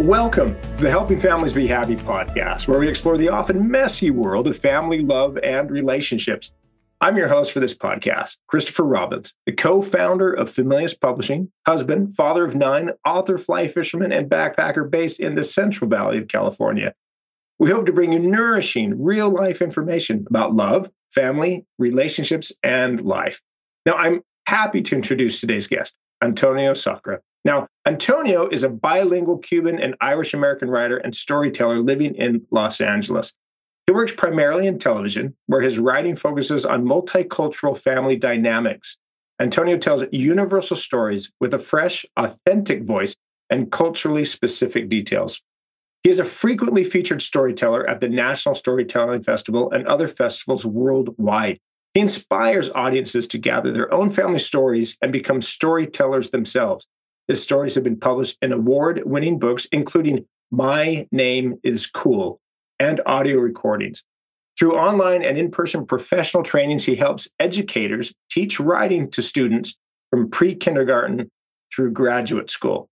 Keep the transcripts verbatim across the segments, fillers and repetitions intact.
Welcome to the Helping Families Be Happy podcast, where we explore the often messy world of family, love, and relationships. I'm your host for this podcast, Christopher Robbins, the co-founder of Familius Publishing, husband, father of nine, author, fly fisherman, and backpacker based in the Central Valley of California. We hope to bring you nourishing, real-life information about love, family, relationships, and life. Now, I'm happy to introduce today's guest, Antonio Sacre. Now, Antonio is a bilingual Cuban and Irish-American writer and storyteller living in Los Angeles. He works primarily in television, where his writing focuses on multicultural family dynamics. Antonio tells universal stories with a fresh, authentic voice and culturally specific details. He is a frequently featured storyteller at the National Storytelling Festival and other festivals worldwide. He inspires audiences to gather their own family stories and become storytellers themselves. His stories have been published in award-winning books, including My Name is Cool and audio recordings. Through online and in-person professional trainings, he helps educators teach writing to students from pre-kindergarten through graduate school.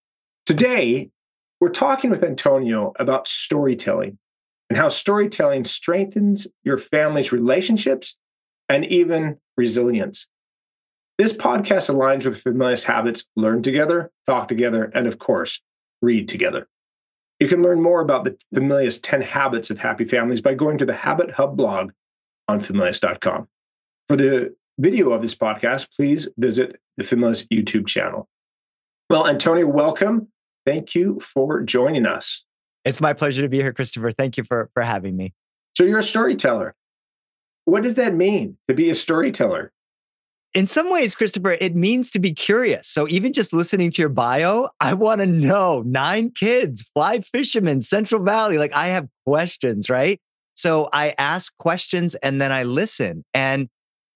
Today, we're talking with Antonio about storytelling and how storytelling strengthens your family's relationships and even resilience. This podcast aligns with Familius habits: learn together, talk together, and of course, read together. You can learn more about the Familius ten Habits of Happy Families by going to the Habit Hub blog on familius dot com. For the video of this podcast, please visit the Familius YouTube channel. Well, Antonio, welcome. Thank you for joining us. It's my pleasure to be here, Christopher. Thank you for, for having me. So you're a storyteller. What does that mean to be a storyteller? In some ways, Christopher, it means to be curious. So even just listening to your bio, I want to know nine kids, fly fishermen, Central Valley. Like I have questions, right? So I ask questions and then I listen. And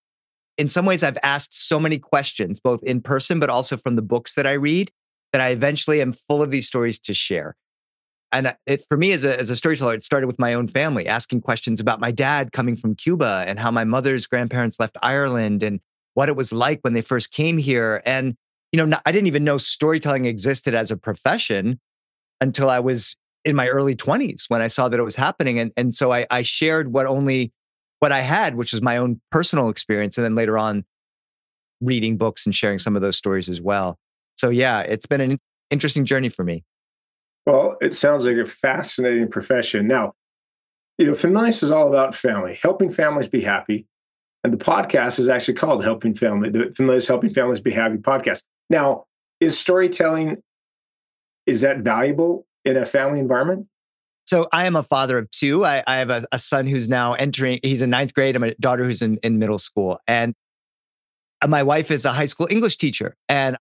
in some ways, I've asked so many questions, both in person, but also from the books that I read, that I eventually am full of these stories to share. And it, for me as a, as a storyteller, it started with my own family, asking questions about my dad coming from Cuba and how my mother's grandparents left Ireland and what it was like when they first came here. And, you know, I didn't even know storytelling existed as a profession until I was in my early twenties when I saw that it was happening. And, and so I, I shared what only, what I had, which was my own personal experience. And then later on, reading books and sharing some of those stories as well. So yeah, it's been an interesting journey for me. Well, it sounds like a fascinating profession. Now, you know, Familius is all about family, helping families be happy. And the podcast is actually called Helping Family, the Familius Helping Families Be Happy podcast. Now, is storytelling, is that valuable in a family environment? So I am a father of two. I, I have a, a son who's now entering, he's in ninth grade. I'm a daughter who's in, in middle school. And my wife is a high school English teacher. And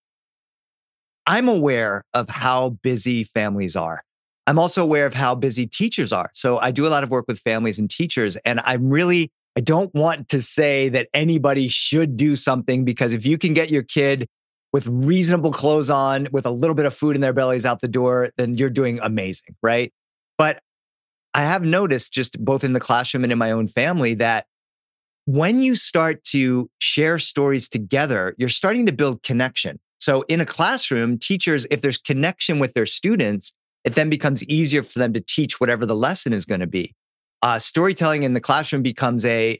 I'm aware of how busy families are. I'm also aware of how busy teachers are. So I do a lot of work with families and teachers. And I'm really, I don't want to say that anybody should do something, because if you can get your kid with reasonable clothes on, with a little bit of food in their bellies out the door, then you're doing amazing, right? But I have noticed, just both in the classroom and in my own family, that when you start to share stories together, you're starting to build connection. So in a classroom, teachers, if there's connection with their students, it then becomes easier for them to teach whatever the lesson is going to be. Uh, storytelling in the classroom becomes a,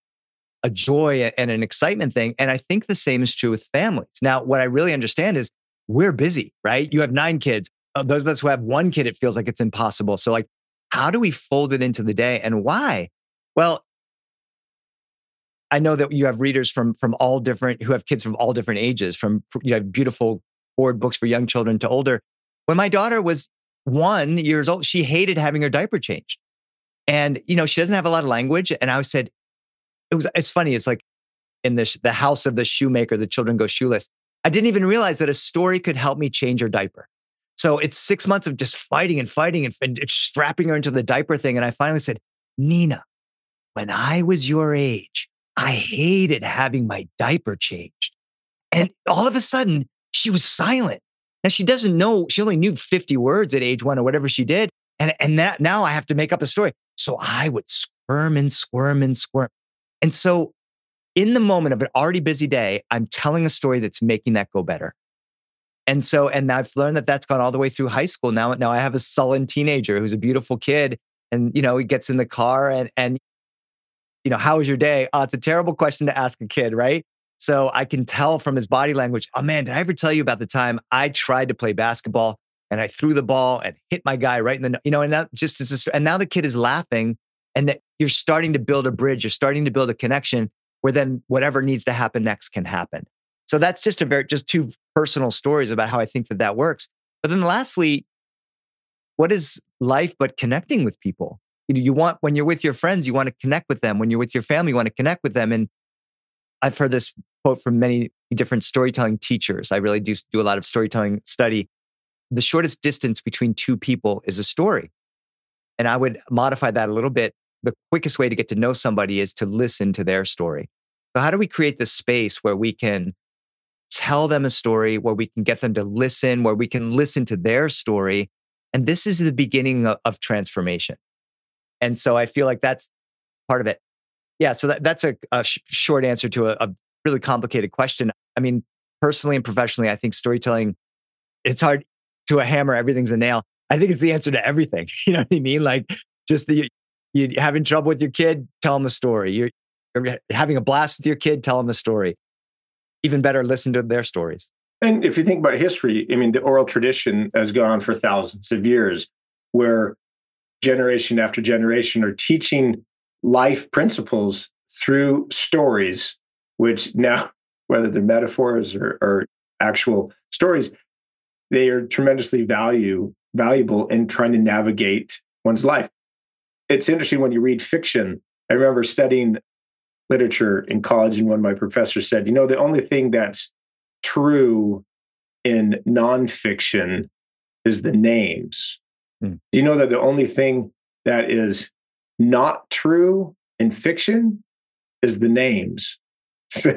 a joy and an excitement thing. And I think the same is true with families. Now, what I really understand is we're busy, right? You have nine kids. Uh, those of us who have one kid, it feels like it's impossible. So like, how do we fold it into the day, and why? Well, I know that you have readers from, from all different, who have kids from all different ages, from, you know, beautiful board books for young children to older. When my daughter was one years old, she hated having her diaper changed. And, you know, she doesn't have a lot of language. And I said, it was, it's funny. It's like in the, the house of the shoemaker, the children go shoeless. I didn't even realize that a story could help me change her diaper. So it's six months of just fighting and fighting and, and strapping her into the diaper thing. And I finally said, Nina, when I was your age, I hated having my diaper changed. And all of a sudden, she was silent. Now she doesn't know, she only knew fifty words at age one or whatever she did. And, and that now I have to make up a story. So I would squirm and squirm and squirm. And so in the moment of an already busy day, I'm telling a story that's making that go better. And so, and I've learned that that's gone all the way through high school. Now, now I have a sullen teenager who's a beautiful kid. And, you know, he gets in the car and, and, you know, how was your day? Oh, it's a terrible question to ask a kid, right? So I can tell from his body language, oh man, did I ever tell you about the time I tried to play basketball and I threw the ball and hit my guy right in the, you know, and that just is, a, and now the kid is laughing and that you're starting to build a bridge. You're starting to build a connection where then whatever needs to happen next can happen. So that's just a very, just two personal stories about how I think that that works. But then lastly, what is life but connecting with people? You know, you want, when you're with your friends, you want to connect with them. When you're with your family, you want to connect with them. And I've heard this quote from many different storytelling teachers. I really do do a lot of storytelling study. The shortest distance between two people is a story. And I would modify that a little bit. The quickest way to get to know somebody is to listen to their story. So how do we create this space where we can tell them a story, where we can get them to listen, where we can listen to their story? And this is the beginning of, of transformation. And so I feel like that's part of it. Yeah, so that, that's a, a sh- short answer to a, a really complicated question. I mean, personally and professionally, I think storytelling, it's hard to a hammer, everything's a nail. I think it's the answer to everything. You know what I mean? Like just the, you're having trouble with your kid, tell them a story. You're, you're having a blast with your kid, tell them a story. Even better, listen to their stories. And if you think about history, I mean, the oral tradition has gone for thousands of years where generation after generation are teaching life principles through stories, which now, whether they're metaphors or, or actual stories, they are tremendously value, valuable in trying to navigate one's life. It's interesting when you read fiction. I remember studying literature in college, and one of my professors said, you know, the only thing that's true in nonfiction is the names. Hmm. You know that the only thing that is not true in fiction is the names. So,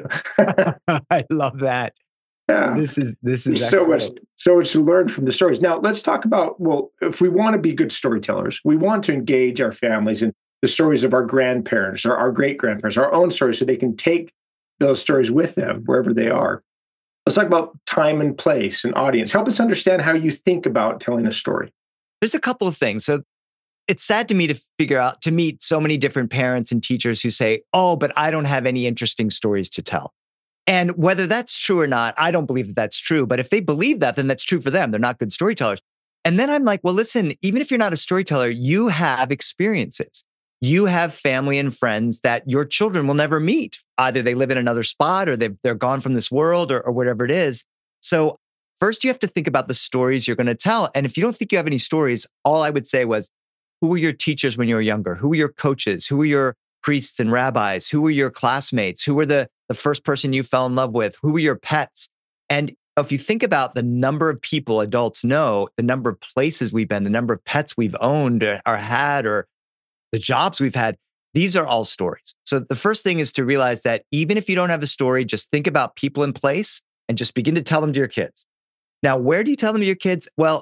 I love that. Yeah. This is this is so much so much to learn from the stories. Now let's talk about, well, if we want to be good storytellers, we want to engage our families in the stories of our grandparents or our great grandparents, our own stories, so they can take those stories with them wherever they are. Let's talk about time and place and audience. Help us understand how you think about telling a story. There's a couple of things. So it's sad to me to figure out, to meet so many different parents and teachers who say, oh, but I don't have any interesting stories to tell. And whether that's true or not, I don't believe that that's true. But if they believe that, then that's true for them. They're not good storytellers. And then I'm like, well, listen, even if you're not a storyteller, you have experiences. You have family and friends that your children will never meet. Either they live in another spot or they've, they're gone from this world or, or whatever it is. So first you have to think about the stories you're going to tell. And if you don't think you have any stories, all I would say was, who were your teachers when you were younger? Who were your coaches? Who were your priests and rabbis? Who were your classmates? Who were the, the first person you fell in love with? Who were your pets? And if you think about the number of people adults know, the number of places we've been, the number of pets we've owned or, or had, or the jobs we've had, these are all stories. So the first thing is to realize that even if you don't have a story, just think about people in place and just begin to tell them to your kids. Now, where do you tell them to your kids? Well,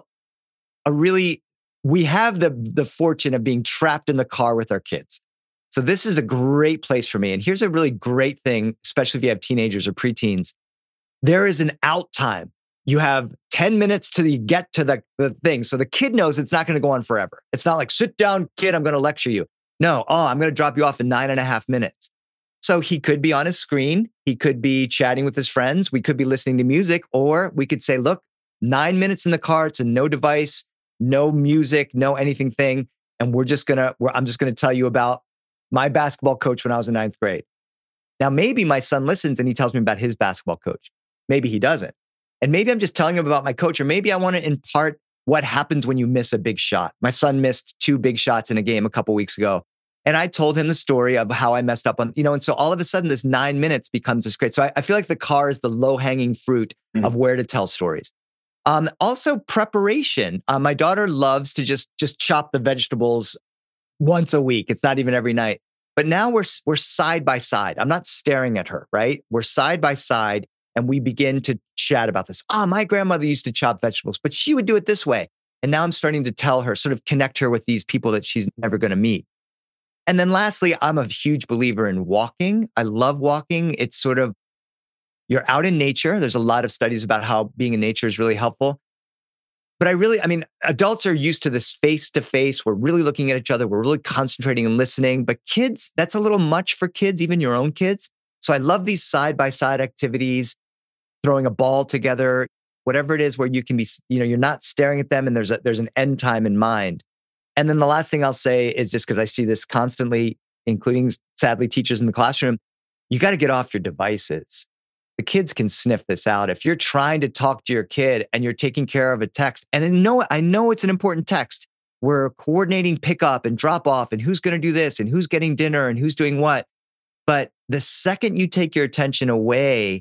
a really, we have the, the fortune of being trapped in the car with our kids. So this is a great place for me. And here's a really great thing, especially if you have teenagers or preteens. There is an out time. You have ten minutes till you get to the, the thing. So the kid knows it's not going to go on forever. It's not like, sit down, kid, I'm going to lecture you. No, oh, I'm going to drop you off in nine and a half minutes. So he could be on his screen. He could be chatting with his friends. We could be listening to music, or we could say, look, nine minutes in the car. It's a no device, no music, no anything thing. And we're just going to, I'm just going to tell you about my basketball coach when I was in ninth grade. Now, maybe my son listens and he tells me about his basketball coach. Maybe he doesn't. And maybe I'm just telling him about my coach, or maybe I want to impart what happens when you miss a big shot. My son missed two big shots in a game a couple weeks ago. And I told him the story of how I messed up on, you know, and so all of a sudden this nine minutes becomes this great. So I, I feel like the car is the low hanging fruit mm. of where to tell stories. Um, also preparation. Uh, my daughter loves to just, just chop the vegetables once a week. It's not even every night, but now we're, we're side by side. I'm not staring at her, right? We're side by side. And we begin to chat about this. Ah, oh, my grandmother used to chop vegetables, but she would do it this way. And now I'm starting to tell her, sort of connect her with these people that she's never going to meet. And then lastly, I'm a huge believer in walking. I love walking. It's sort of, You're out in nature. There's a lot of studies about how being in nature is really helpful. But I really, I mean, adults are used to this face to face. We're really looking at each other. We're really concentrating and listening. But kids, that's a little much for kids, even your own kids. So I love these side by side activities, throwing a ball together, whatever it is where you can be, you know, you're not staring at them and there's a, there's an end time in mind. And then the last thing I'll say is just because I see this constantly, including sadly teachers in the classroom, you got to get off your devices. The kids can sniff this out. If you're trying to talk to your kid and you're taking care of a text, and I know, I know it's an important text, we're coordinating pickup and drop off and who's going to do this and who's getting dinner and who's doing what. But the second you take your attention away,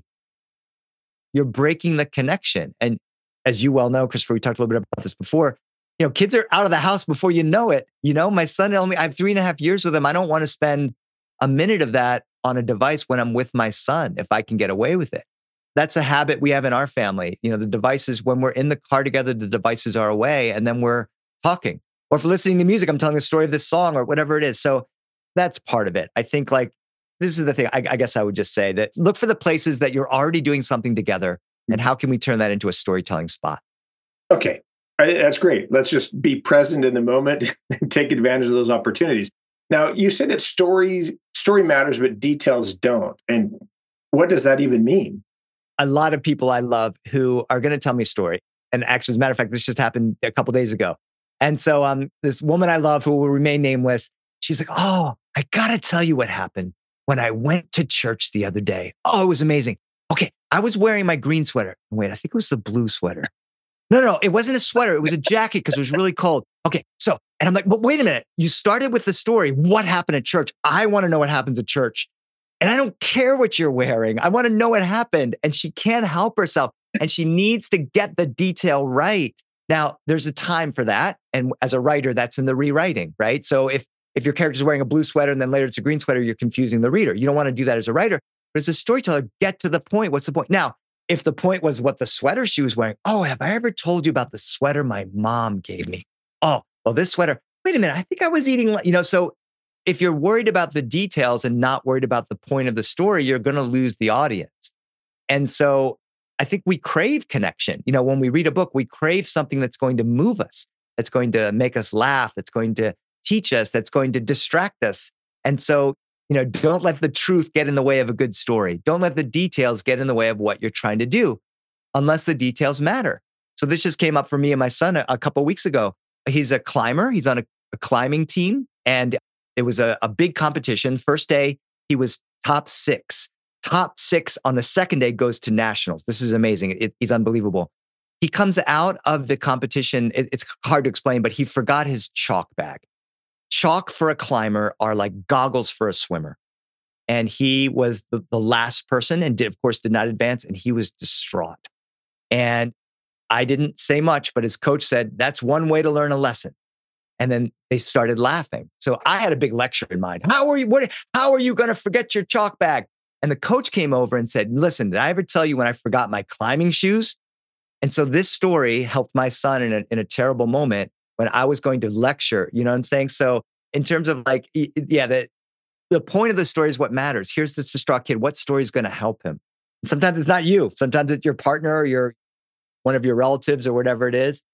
you're breaking the connection. And as you well know, Christopher, we talked a little bit about this before, you know, kids are out of the house before you know it. You know, my son only, I have three and a half years with him. I don't want to spend a minute of that on a device when I'm with my son, if I can get away with it. That's a habit we have in our family. You know, the devices, when we're in the car together, the devices are away and then we're talking. Or if we're listening to music, I'm telling the story of this song or whatever it is. So that's part of it. I think like, this is the thing, I, I guess I would just say that look for the places that you're already doing something together and how can we turn that into a storytelling spot? Okay, I, that's great. Let's just be present in the moment and take advantage of those opportunities. Now, you said that stories, story matters, but details don't. And what does that even mean? A lot of people I love who are going to tell me a story. And actually, as a matter of fact, this just happened a couple of days ago. And so um, this woman I love who will remain nameless, she's like, oh, I got to tell you what happened when I went to church the other day. Oh, it was amazing. Okay, I was wearing my green sweater. Wait, I think it was the blue sweater. No, no, it wasn't a sweater. It was a jacket because it was really cold. Okay, so, and I'm like, but wait a minute. You started with the story. What happened at church? I want to know what happens at church. And I don't care what you're wearing. I want to know what happened. And she can't help herself. And she needs to get the detail right. Now, there's a time for that. And as a writer, that's in the rewriting, right? So if if your character's wearing a blue sweater and then later it's a green sweater, you're confusing the reader. You don't want to do that as a writer. But as a storyteller, get to the point. What's the point? Now, if the point was what the sweater she was wearing, oh, have I ever told you about the sweater my mom gave me? Oh, well, this sweater, wait a minute, I think I was eating, you know, so if you're worried about the details and not worried about the point of the story, you're going to lose the audience. And so I think we crave connection. You know, when we read a book, we crave something that's going to move us, that's going to make us laugh, that's going to teach us, that's going to distract us. And so, you know, don't let the truth get in the way of a good story. Don't let the details get in the way of what you're trying to do, unless the details matter. So this just came up for me and my son a, a couple of weeks ago. He's a climber. He's on a, a climbing team. And it was a, a big competition. First day, he was top six. Top six on the second day goes to nationals. This is amazing. It, he's unbelievable. He comes out of the competition. It, it's hard to explain, but he forgot his chalk bag. Chalk for a climber are like goggles for a swimmer. And he was the, the last person and did, of course, did not advance. And he was distraught. And I didn't say much, but his coach said, that's one way to learn a lesson. And then they started laughing. So I had a big lecture in mind. How are you, what, how are you going to forget your chalk bag? And the coach came over and said, listen, did I ever tell you when I forgot my climbing shoes? And so this story helped my son in a, in a terrible moment when I was going to lecture. You know what I'm saying? So in terms of like, yeah, the, the point of the story is what matters. Here's this distraught kid. What story is going to help him? And sometimes it's not you. Sometimes it's your partner or your one of your relatives or whatever it is.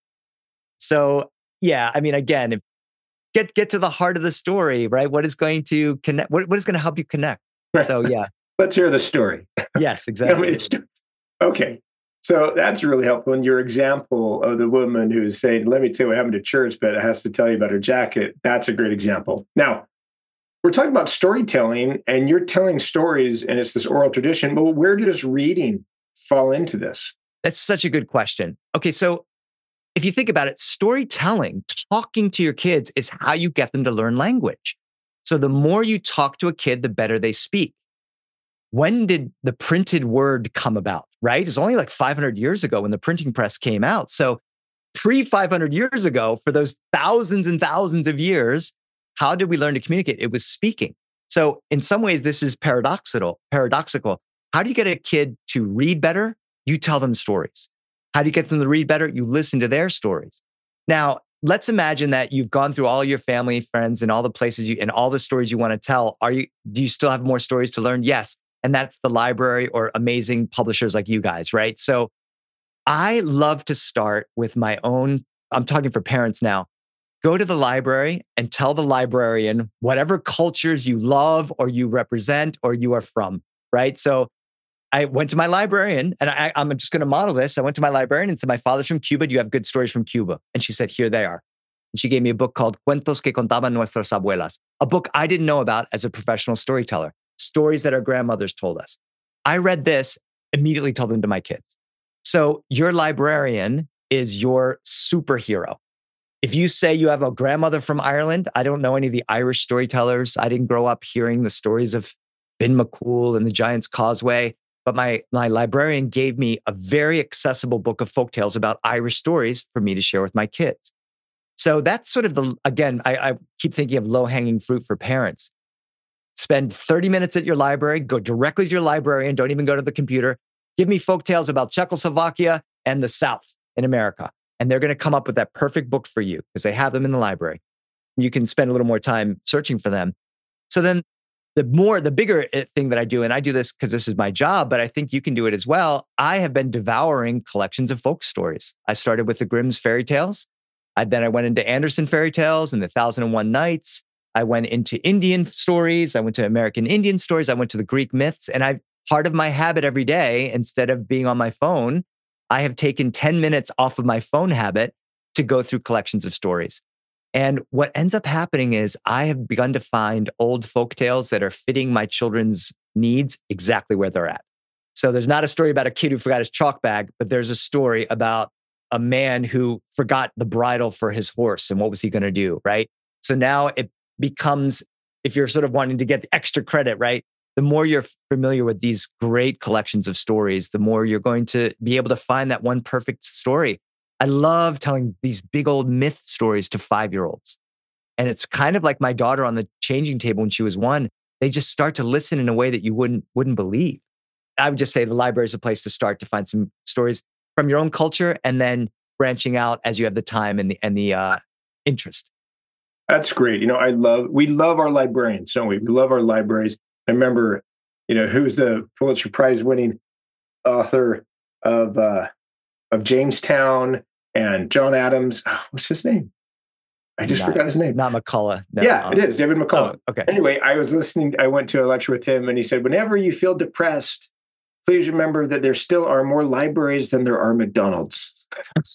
So yeah, I mean, again, if, get get to the heart of the story, right? What is going to connect? What, what is going to help you connect? So yeah. Let's hear the story. Yes, exactly. Okay. So that's really helpful. And your example of the woman who's saying, let me tell you what happened to church, but it has to tell you about her jacket. That's a great example. Now, we're talking about storytelling and you're telling stories and it's this oral tradition, but where does reading fall into this? That's such a good question. Okay. So if you think about it, storytelling, talking to your kids is how you get them to learn language. So the more you talk to a kid, the better they speak. When did the printed word come about, right? It's only like five hundred years ago when the printing press came out. So pre five hundred years ago, for those thousands and thousands of years, how did we learn to communicate? It was speaking. So in some ways, this is paradoxical. Paradoxical. How do you get a kid to read better? You tell them stories. How do you get them to read better? You listen to their stories. Now, let's imagine that you've gone through all your family, friends, and all the places you and all the stories you want to tell. Are you? Do you still have more stories to learn? Yes. And that's the library or amazing publishers like you guys, right? So I love to start with my own, I'm talking for parents now. Go to the library and tell the librarian whatever cultures you love or you represent or you are from, right? So I went to my librarian and I, I'm just going to model this. I went to my librarian and said, my father's from Cuba. Do you have good stories from Cuba? And she said, here they are. And she gave me a book called Cuentos que contaban nuestras abuelas, a book I didn't know about as a professional storyteller, stories that our grandmothers told us. I read this, immediately told them to my kids. So your librarian is your superhero. If you say you have a grandmother from Ireland, I don't know any of the Irish storytellers. I didn't grow up hearing the stories of Finn McCool and the Giant's Causeway. But my, my librarian gave me a very accessible book of folktales about Irish stories for me to share with my kids. So that's sort of the, again, I, I keep thinking of low-hanging fruit for parents. Spend thirty minutes at your library, go directly to your librarian, don't even go to the computer. Give me folktales about Czechoslovakia and the South in America. And they're going to come up with that perfect book for you because they have them in the library. You can spend a little more time searching for them. So then the more, the bigger thing that I do, and I do this because this is my job, but I think you can do it as well. I have been devouring collections of folk stories. I started with the Grimm's fairy tales. I, then I went into Andersen fairy tales and the Thousand and One Nights. I went into Indian stories. I went to American Indian stories. I went to the Greek myths. And I, part of my habit every day, instead of being on my phone, I have taken ten minutes off of my phone habit to go through collections of stories. And what ends up happening is I have begun to find old folk tales that are fitting my children's needs exactly where they're at. So there's not a story about a kid who forgot his chalk bag, but there's a story about a man who forgot the bridle for his horse and what was he going to do, right? So now it becomes, if you're sort of wanting to get the extra credit, right? The more you're familiar with these great collections of stories, the more you're going to be able to find that one perfect story. I love telling these big old myth stories to five-year-olds. And it's kind of like my daughter on the changing table when she was one. They just start to listen in a way that you wouldn't, wouldn't believe. I would just say the library is a place to start to find some stories from your own culture and then branching out as you have the time and the, and the uh, interest. That's great. You know, I love, we love our librarians, don't we? We love our libraries. I remember, you know, who's the Pulitzer Prize winning author of, uh, of Jamestown and John Adams. Oh, what's his name? I just not, forgot his name. Not McCullough. No, yeah, um, it is David McCullough. Oh, okay. Anyway, I was listening. I went to a lecture with him and he said, whenever you feel depressed, please remember that there still are more libraries than there are McDonald's.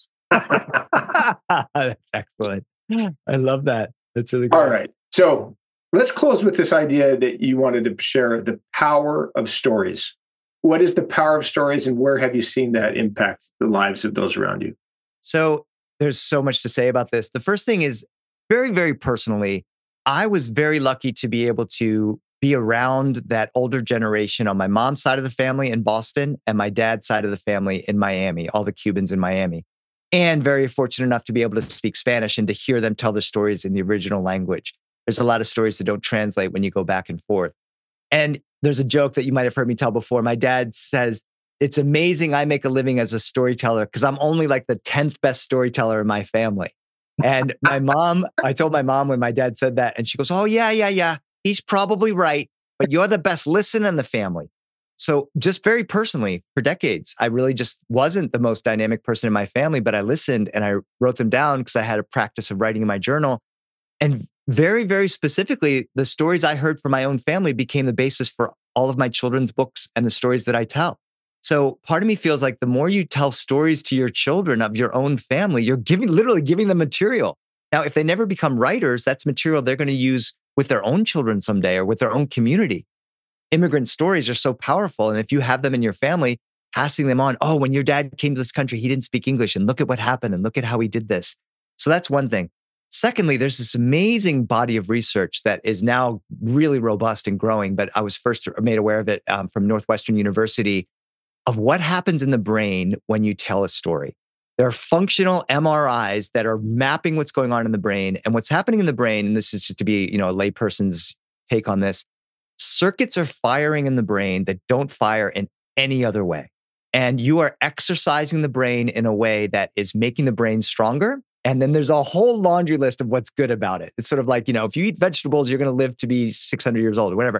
That's excellent. I love that. That's really good. All right. So let's close with this idea that you wanted to share, the power of stories. What is the power of stories and where have you seen that impact the lives of those around you? So there's so much to say about this. The first thing is very, very personally, I was very lucky to be able to be around that older generation on my mom's side of the family in Boston and my dad's side of the family in Miami, all the Cubans in Miami. And very fortunate enough to be able to speak Spanish and to hear them tell the stories in the original language. There's a lot of stories that don't translate when you go back and forth. And there's a joke that you might have heard me tell before. My dad says, it's amazing I make a living as a storyteller because I'm only like the tenth best storyteller in my family. And my mom, I told my mom when my dad said that, and she goes, oh, yeah, yeah, yeah. He's probably right, but you're the best listener in the family. So just very personally, for decades, I really just wasn't the most dynamic person in my family, but I listened and I wrote them down because I had a practice of writing in my journal. And very, very specifically, the stories I heard from my own family became the basis for all of my children's books and the stories that I tell. So part of me feels like the more you tell stories to your children of your own family, you're giving, literally giving them material. Now, if they never become writers, that's material they're going to use with their own children someday or with their own community. Immigrant stories are so powerful. And if you have them in your family, passing them on, oh, when your dad came to this country, he didn't speak English and look at what happened and look at how he did this. So that's one thing. Secondly, there's this amazing body of research that is now really robust and growing, but I was first made aware of it um, from Northwestern University of what happens in the brain when you tell a story. There are functional M R Is that are mapping what's going on in the brain. And what's happening in the brain, and this is just to be, you know, a layperson's take on this, circuits are firing in the brain that don't fire in any other way. And you are exercising the brain in a way that is making the brain stronger. And then there's a whole laundry list of what's good about it. It's sort of like, you know, if you eat vegetables, you're going to live to be six hundred years old or whatever.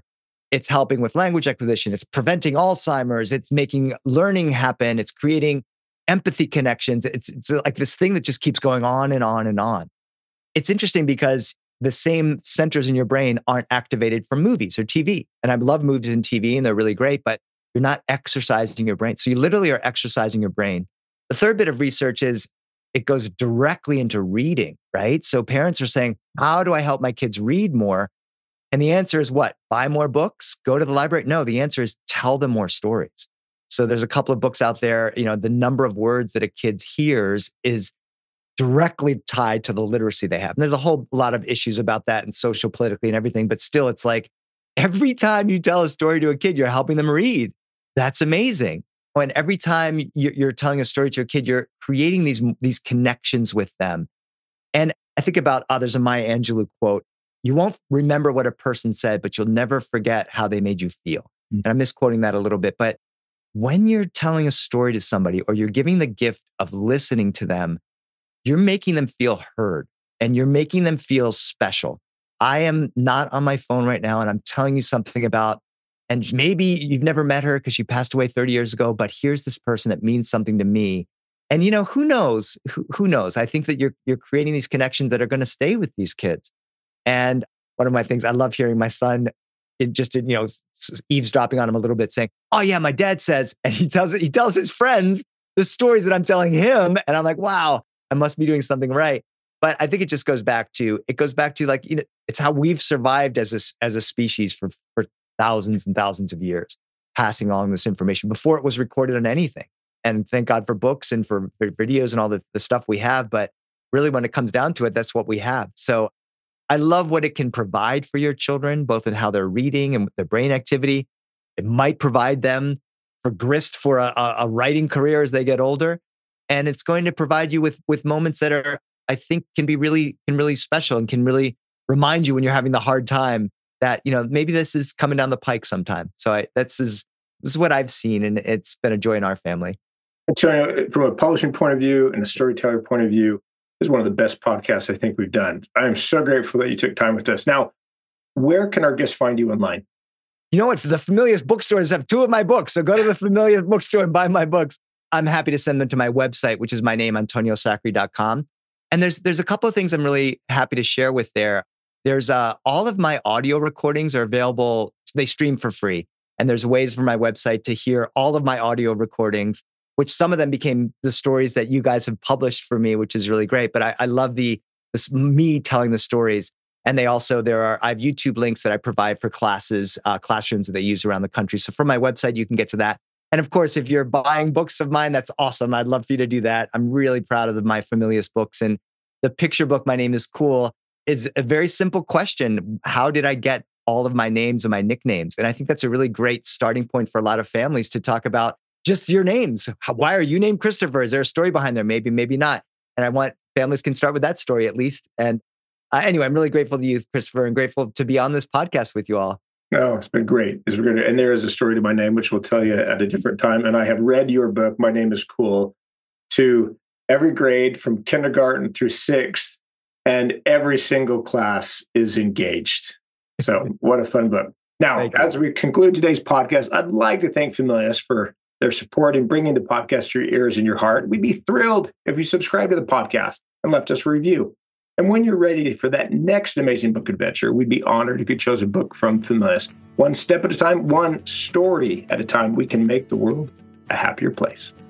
It's helping with language acquisition. It's preventing Alzheimer's. It's making learning happen. It's creating empathy connections. It's, it's like this thing that just keeps going on and on and on. It's interesting because the same centers in your brain aren't activated from movies or T V. And I love movies and T V and they're really great, but you're not exercising your brain. So you literally are exercising your brain. The third bit of research is it goes directly into reading, right? So parents are saying, how do I help my kids read more? And the answer is what? Buy more books? Go to the library? No, the answer is tell them more stories. So there's a couple of books out there, you know, the number of words that a kid hears is directly tied to the literacy they have. And there's a whole lot of issues about that and social, politically and everything, but still it's like every time you tell a story to a kid, you're helping them read. That's amazing. And every time you're telling a story to a kid, you're creating these, these connections with them. And I think about, oh, there's a Maya Angelou quote, you won't remember what a person said, but you'll never forget how they made you feel. Mm-hmm. And I'm misquoting that a little bit, but when you're telling a story to somebody or you're giving the gift of listening to them, you're making them feel heard and you're making them feel special. I am not on my phone right now and I'm telling you something about, and maybe you've never met her because she passed away thirty years ago, but here's this person that means something to me. And you know, who knows? Who, who knows? I think that you're you're creating these connections that are going to stay with these kids. And one of my things, I love hearing my son it just, you know, eavesdropping on him a little bit saying, oh yeah, my dad says, and he tells it, he tells his friends the stories that I'm telling him. And I'm like, wow, I must be doing something right. But I think it just goes back to, it goes back to like, you know, it's how we've survived as a, as a species for, for thousands and thousands of years, passing along this information before it was recorded on anything. And thank God for books and for, for videos and all the, the stuff we have. But really when it comes down to it, that's what we have. So I love what it can provide for your children, both in how they're reading and their brain activity. It might provide them for grist for a, a writing career as they get older. And it's going to provide you with, with moments that are, I think, can be really, can really special and can really remind you when you're having the hard time that, you know, maybe this is coming down the pike sometime. So I, that's is, this is what I've seen. And it's been a joy in our family. Antonio, from a publishing point of view and a storyteller point of view, this is one of the best podcasts I think we've done. I am so grateful that you took time with us. Now, where can our guests find you online? You know what? The Familius bookstores have two of my books. So go to the Familius bookstore and buy my books. I'm happy to send them to my website, which is my name, antonio sacri dot com. And there's there's a couple of things I'm really happy to share with there. There's uh, all of my audio recordings are available. They stream for free. And there's ways for my website to hear all of my audio recordings, which some of them became the stories that you guys have published for me, which is really great. But I, I love the this, me telling the stories. And they also, there are, I have YouTube links that I provide for classes, uh, classrooms that they use around the country. So from my website, you can get to that. And of course, if you're buying books of mine, that's awesome. I'd love for you to do that. I'm really proud of the, my Familius books. And the picture book, My Name is Cool, is a very simple question. How did I get all of my names and my nicknames? And I think that's a really great starting point for a lot of families to talk about just your names. How, why are you named Christopher? Is there a story behind there? Maybe, maybe not. And I want families can start with that story at least. And uh, anyway, I'm really grateful to you, Christopher, and grateful to be on this podcast with you all. No, it's been great. It's been great. And there is a story to my name, which we'll tell you at a different time. And I have read your book, My Name is Cool, to every grade from kindergarten through sixth, and every single class is engaged. So what a fun book. Now, as we conclude today's podcast, I'd like to thank Familius for their support in bringing the podcast to your ears and your heart. We'd be thrilled if you subscribe to the podcast and left us a review. And when you're ready for that next amazing book adventure, we'd be honored if you chose a book from Familius. One step at a time, one story at a time, we can make the world a happier place.